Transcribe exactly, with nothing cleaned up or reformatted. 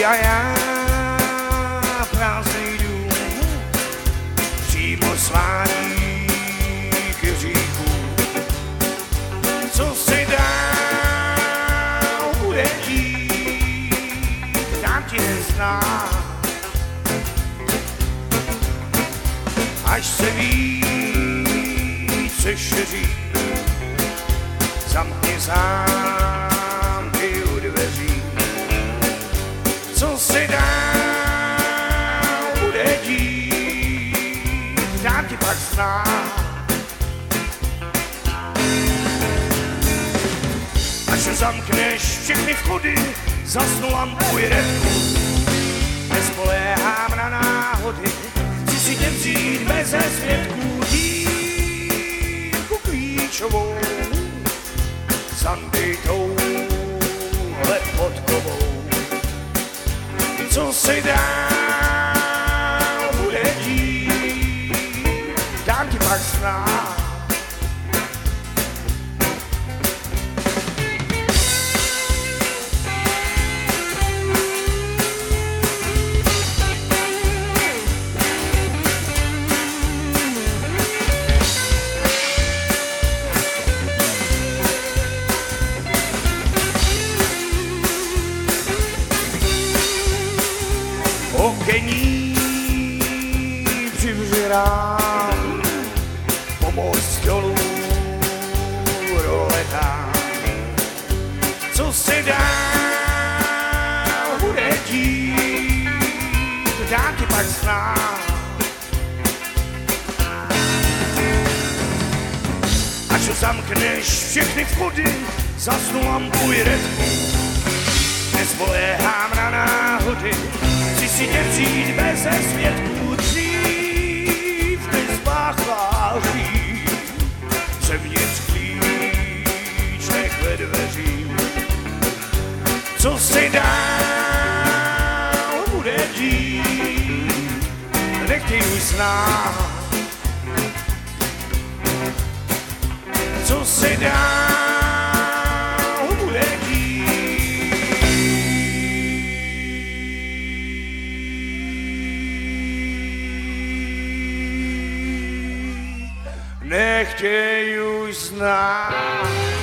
a já prázdnej dům, přímo svání k říchu. Co se dál bude dít, tam ti nezná, až se více šeří, zamkni zámky u dveří. Co se dál bude dít, dám ti pak znát. Až zamkneš všechny vchody, zasnu lampu i redku. Nespoléhám na náhody, chci si tě vzít beze svědků. Dívku klíčovou, zambitou hled podkovou. Co se dál bude dít, dám ti pak znát. Okení přivřirám, pomoc dolů roletám. Co se dál bude dít, dám ti pak znát. Až zamkneš všechny vchody, zasnu lampu i redku. Nespoléhám na náhody, chci si tě vzít beze svědků. Dřív než spáchal hřích, zevnitř klíč nech ve dveřím. Co se dál bude dít, nechtěj už znát. Co se dál bude dít, nechtěj už znát.